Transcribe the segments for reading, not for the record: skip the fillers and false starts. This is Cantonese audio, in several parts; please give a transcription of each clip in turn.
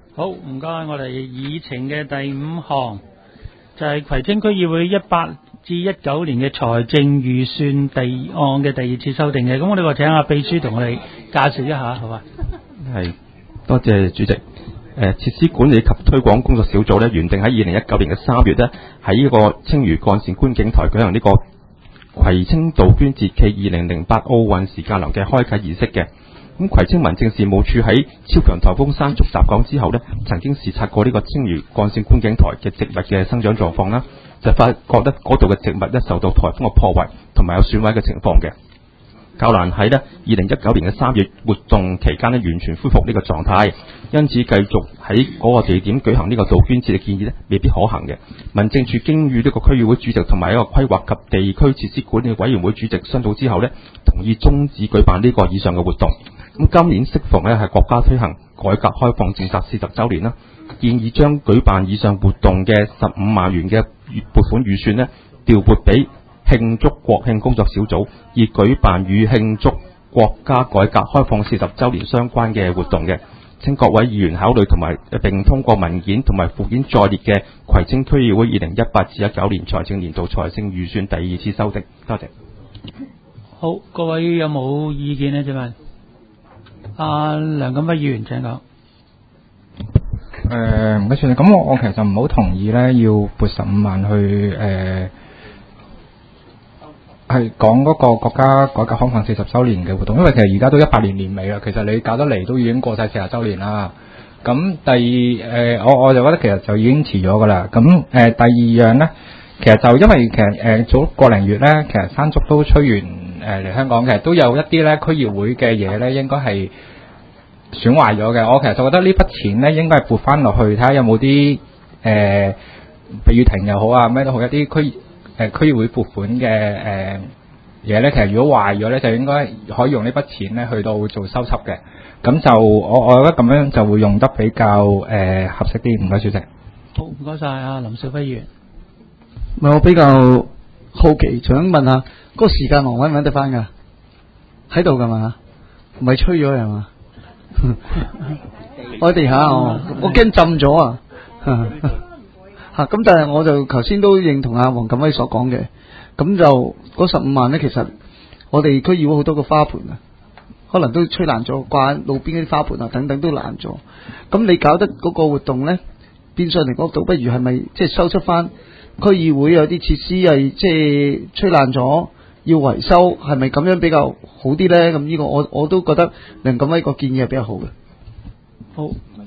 好，唔該，我哋議程嘅第5項就係葵青區議會18至19年嘅財政預算案嘅第2次修訂嘅。咁我哋話請阿秘書同我哋介紹一下，好嘛？ 係，多謝主席。設施管理及推廣工作小組咧，原定喺2019年嘅3月咧，喺呢個青嶼幹線觀景台舉行呢個葵青杜鵑節暨2008奧運時間樓嘅開啟儀式嘅。咁葵青民政事務處喺超強颱風山竹襲港之後呢，曾經視察過呢個青嶼幹線觀景台嘅植物嘅生長狀況啦，就發覺得嗰度嘅植物咧受到颱風嘅破壞同埋有損毀嘅情況嘅，較難喺呢2019年嘅3月活動期間呢完全恢復呢個狀態，因此繼續喺嗰個地點舉行呢個杜鵑節嘅建議呢未必可行嘅。民政處經與呢個區議會主席同埋一個規劃及地區設施管理委員會主席商討之後呢，同意終止舉辦呢個以上嘅活動。咁今年適逢呢係國家推行改革開放政策40週年啦，建議將舉辦以上活動嘅15萬元嘅撥款預算呢調撥俾慶祝國慶工作小組，以舉辦與慶祝國家改革開放40週年相關嘅活動嘅。請各位議員考慮同埋並通過文件同埋附件載列嘅葵青區議會2018至19年財政年度財政預算第2次修訂。多謝。 好，各位有冇意見呢？請問阿梁錦輝議員請講。 唔該算啦。咁我其實唔好同意咧，要撥15萬去係講嗰個國家改革開放40週年嘅活動，因為其實而家都18年年尾啦，其實你搞得嚟都已經過晒40週年啦。咁第二我就覺得其實就已經遲咗噶啦。咁第二樣咧，其實就因為其實早個零月咧，其實山竹都吹完嚟香港，其實都有一啲咧區議會嘅嘢咧，應該係損壞咗嘅。我其實就覺得呢筆錢咧，應該係撥翻落去睇下有冇啲避雨亭又好啊，咩都好，一啲區議會撥款嘅嘢咧，其實如果壞咗咧，就應該可以用呢筆錢咧去到做修葺嘅。咁就我覺得咁樣就會用得比較合適啲。唔該，主席。 好，唔該晒阿林少輝議員。 我比較好奇，想問下嗰個時間廊揾唔揾得翻㗎？喺度㗎嘛？唔係吹咗係嘛？我喺地下我驚浸咗啊！咁但係我就頭先都認同阿黃錦輝所講嘅，咁就嗰15萬咧，其實我哋區議會好多個花盆啊，可能都吹爛咗，掛路邊嗰啲花盆啊等等都爛咗。咁你搞得嗰個活動咧，變相嚟講，倒不如係咪即係收出翻區議會有啲設施係即係吹爛咗要維修，係咪咁樣比較好啲咧？咁呢個我都覺得梁錦輝個建議係比較好嘅。 好。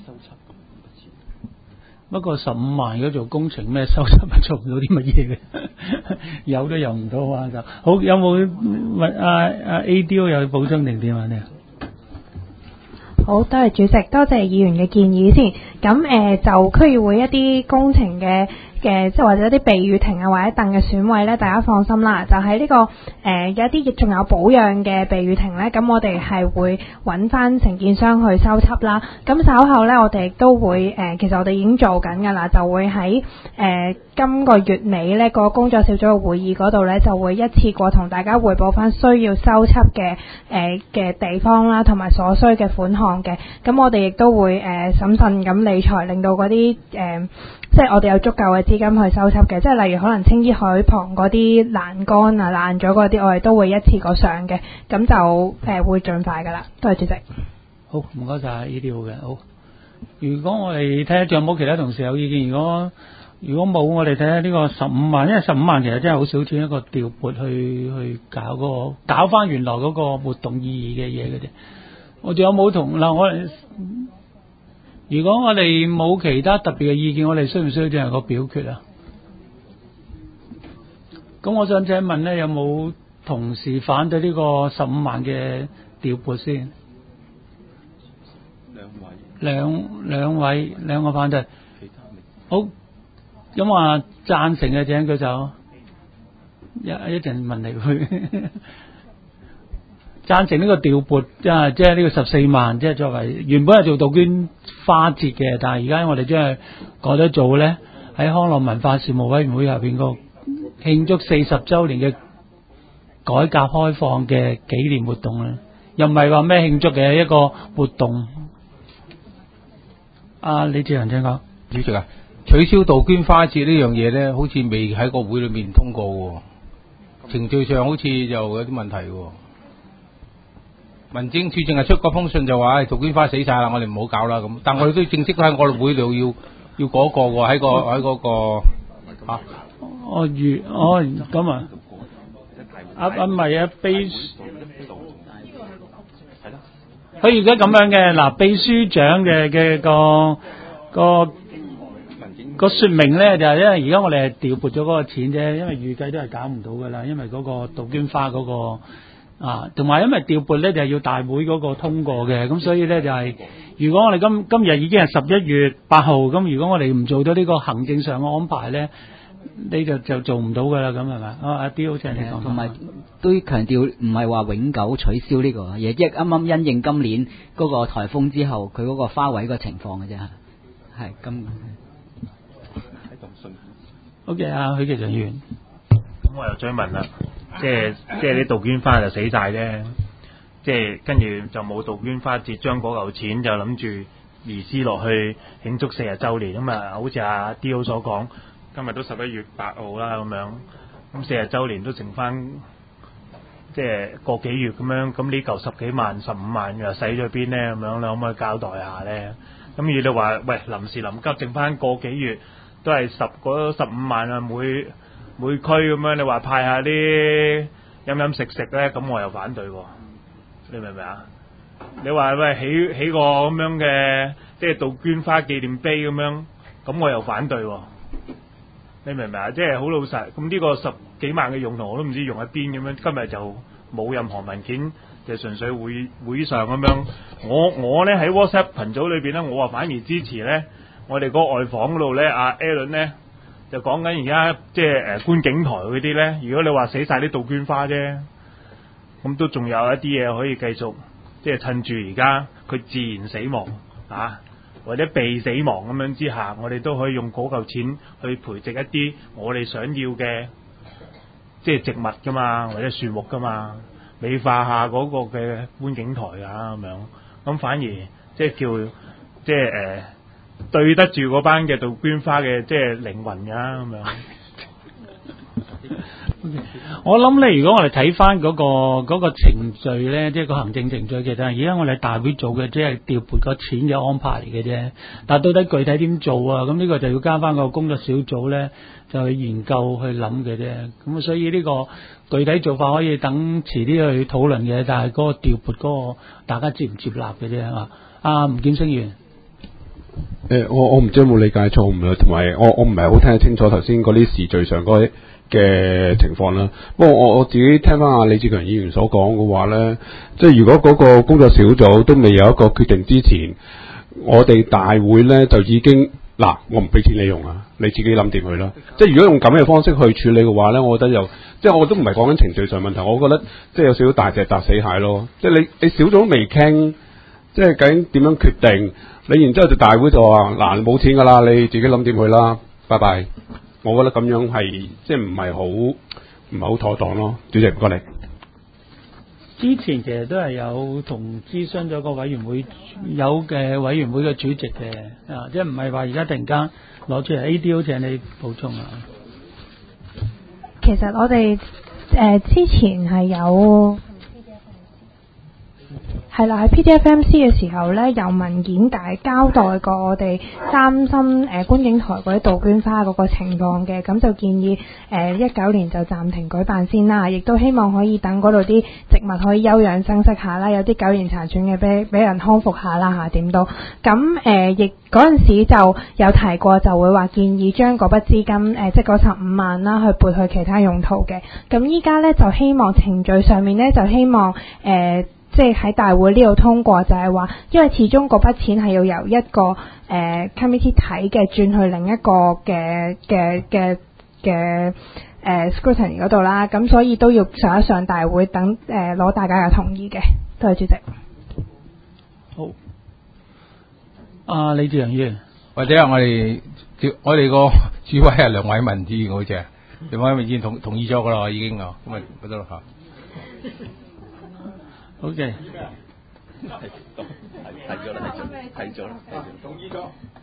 不過15萬如果做工程咩收拾啊，做唔到啲乜嘢嘅，有都用唔到啊！就好，有冇問阿 ADO 有補充定點啊？你好，多謝主席，多謝議員嘅建議先。咁就區議會一啲工程嘅即係或者一啲避雨亭啊或者凳嘅損毀咧，大家放心啦。就喺呢個有一啲亦仲有保養嘅避雨亭咧，咁我哋係會揾翻承建商去修葺啦。咁稍後咧，我哋亦都會其實我哋已經做緊㗎啦，就會喺今個月尾咧個工作小組嘅會議嗰度咧，就會一次過同大家匯報翻需要修葺嘅地方啦，同埋所需嘅款項嘅。咁我哋亦都會審慎咁理財，令到嗰啲即係我哋有足夠嘅資金去修葺嘅，即係例如可能青衣海旁嗰啲欄杆啊爛咗嗰啲，我哋都會一次過上嘅，咁就會盡快噶啦。多謝主席。 好，唔該晒呢啲好嘅。好，如果我哋睇下仲有冇其他同事有意見，如果冇，我哋睇下呢個15萬，因為15萬其實真係好少錢一個調撥去搞翻原來嗰個活動意義嘅嘢嘅啫。我仲有冇同嗱如果我哋冇其他特別嘅意見，我哋需唔需要進行個表決啊？咁我想請問呢，有冇同事反對呢個15萬嘅調撥先？兩個反對。好，咁話贊成嘅請舉手。一陣問你佢。贊成呢個調撥，即係呢個14萬，即係作為原本係做杜鵑花節嘅，但係而家我哋將係改咗做咧，喺康樂文化事務委員會入邊個慶祝40週年嘅改革開放嘅紀念活動咧，又唔係話咩慶祝嘅一個活動。 李志陽請講。 主席啊，取消杜鵑花節呢樣嘢咧，好似未喺個會裏面通過喎，程序上好似就有啲問題喎。民政處淨係出嗰封信就話，杜鵑花死晒啦，我哋唔好搞啦咁。但我哋都正式喺我哋會度要嗰個喎，喺嗰個嚇。 咁啊，唔係啊，佢而家咁樣嘅嗱，秘書長嘅個說明咧就係因為而家我哋係調撥咗嗰個錢啫，因為預計都係搞唔到噶啦，因為嗰個杜鵑花嗰個同埋因為調撥咧就係要大會嗰個通過嘅，咁所以咧就係如果我哋今日已經係11月8號，咁如果我哋唔做到呢個行政上嘅安排咧，你就做唔到噶啦，咁係咪？阿 D 好似你講，同埋都強調唔係話永久取消呢個嘢，即係啱啱因應今年嗰個颱風之後佢嗰個花位個情況嘅啫，係咁。 OK， 許其常議員， 咁我又追問啦，即係啲杜鵑花就死晒啫，即係跟住就冇杜鵑花節，將嗰嚿錢就諗住移師落去慶祝40週年咁啊，好似阿 D.O 所講，今日都11月8號啦咁樣，咁40週年都剩翻即係個幾月咁樣，咁呢嚿10幾萬、15萬又使咗邊咧？咁樣你可唔可以交代下咧？咁如果你話喂臨時臨急剩翻個幾月，都係15萬啊，每區咁樣，你話派下啲飲食咧，咁我又反對喎，你明唔明啊？你話喂起個咁樣嘅即係杜鵑花紀念碑咁樣，咁我又反對喎，你明唔明啊？即係好老實，咁呢個10幾萬嘅用途我都唔知用喺邊咁樣，今日就冇任何文件，就純粹會上咁樣。我咧喺 WhatsApp 群組裏邊咧，我話反而支持咧。我哋嗰外訪嗰度咧，阿 Alan 咧就講緊而家即係觀景台嗰啲咧，如果你話死晒啲杜鵑花啫，咁都仲有一啲嘢可以繼續，即係趁住而家佢自然死亡或者被死亡咁樣之下，我哋都可以用嗰嚿錢去培植一啲我哋想要嘅即係植物噶嘛，或者樹木噶嘛，美化下嗰個嘅觀景台咁樣，咁反而即係叫即係對得住嗰班嘅杜鵑花嘅即係靈魂㗎咁樣。 我諗咧，如果我哋睇翻嗰個程序咧，即係個行政程序，其實而家我哋大會做嘅即係調撥個錢嘅安排嚟嘅啫。但係到底具體點做啊？咁呢個就要加翻個工作小組咧，就去研究去諗嘅啫。咁所以呢個具體做法可以等遲啲去討論嘅，但係嗰個調撥嗰個大家接唔接納嘅啫啊。阿吳劍星議員。 我唔知有冇理解錯誤啦，同埋我唔係好聽得清楚頭先嗰啲時序上嗰啲嘅情況啦。不過我自己聽翻阿李志強議員所講嘅話咧，即係如果嗰個工作小組都未有一個決定之前，我哋大會咧就已經我唔俾錢你用啊，你自己諗掂佢啦。即係如果用咁嘅方式去處理嘅話咧，我覺得即係我都唔係講緊程序上問題，我覺得即係有少少大隻砸死蟹咯。即係你小組未傾，即係究竟點樣決定？你然之後就大會就話你冇錢噶啦，你自己諗掂佢啦，拜拜。我覺得咁樣係即係唔係好妥當咯。主席唔該你。 之前其實都係有同諮詢咗個委員會有嘅委員會嘅主席嘅即係唔係話而家突然間攞出嚟 AD 好請你補充啊。 其實我哋之前係有。係啦，喺 PTFMC 嘅時候咧，有文件交代過我哋擔心觀景台嗰啲杜鵑花嗰個情況嘅，咁就建議19年就暫停舉辦先啦，亦都希望可以等嗰度啲植物可以休養生息下啦，有啲苟延殘喘嘅俾人康復下啦嚇，點都咁亦嗰陣時就有提過，就會話建議將嗰筆資金即係嗰15萬啦，去撥去其他用途嘅。咁依家咧就希望程序上面咧就希望即係喺大會呢度通過，就係話，因為始終嗰筆錢係要由一個committee 睇嘅，轉去另一個嘅scrutiny 嗰度啦，咁所以都要上一上大會，等攞大家嘅同意嘅。多謝主席。 好。李志陽議員， 或者我哋個主委係梁偉文議員好似啊，梁偉文議員同意咗噶啦，已經咁咪得咯嚇。 OK， 睇咗啦，同意咗。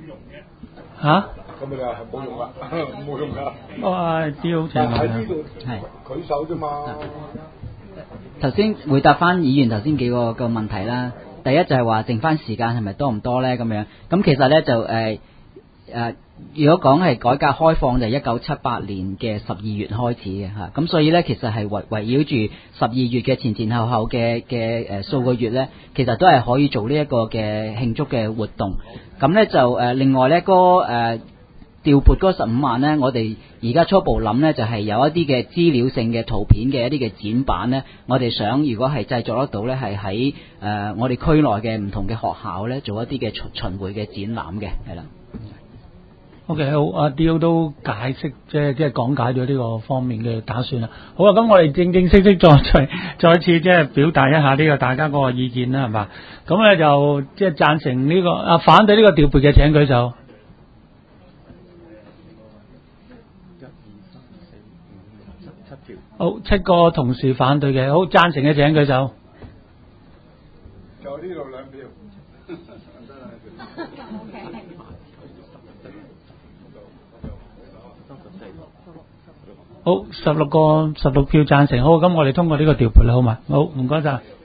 嚇？ 咁你話係冇用啦，冇用㗎。 哇！調但查係呢度係舉手啫嘛。 頭先回答翻議員頭先幾個問題啦。第一就係話剩翻時間係咪多唔多咧？咁樣咁其實咧就如果講係改革開放就係1978年嘅12月開始嘅嚇，咁所以咧其實係圍繞住12月嘅前後嘅數個月咧，其實都係可以做呢一個嘅慶祝嘅活動。咁咧就另外咧調撥嗰15萬咧，我哋而家初步諗咧就係有一啲嘅資料性嘅圖片嘅一啲嘅展板咧，我哋想如果係製作得到咧，係喺我哋區內嘅唔同嘅學校咧做一啲嘅巡迴嘅展覽嘅，係啦。 OK， 好，阿 Dio 都解釋即係講解咗呢個方面嘅打算啦。好啊，咁我哋正式再次即係表達一下呢個大家嗰個意見啦，係嘛？咁咧就即係贊成呢個反對呢個調撥嘅請舉手。好，7個同事反對嘅，好，贊成嘅請舉手。 就呢度兩票。 好，16票贊成，好，咁我哋通過呢個調撥啦，好嘛？好，唔該晒。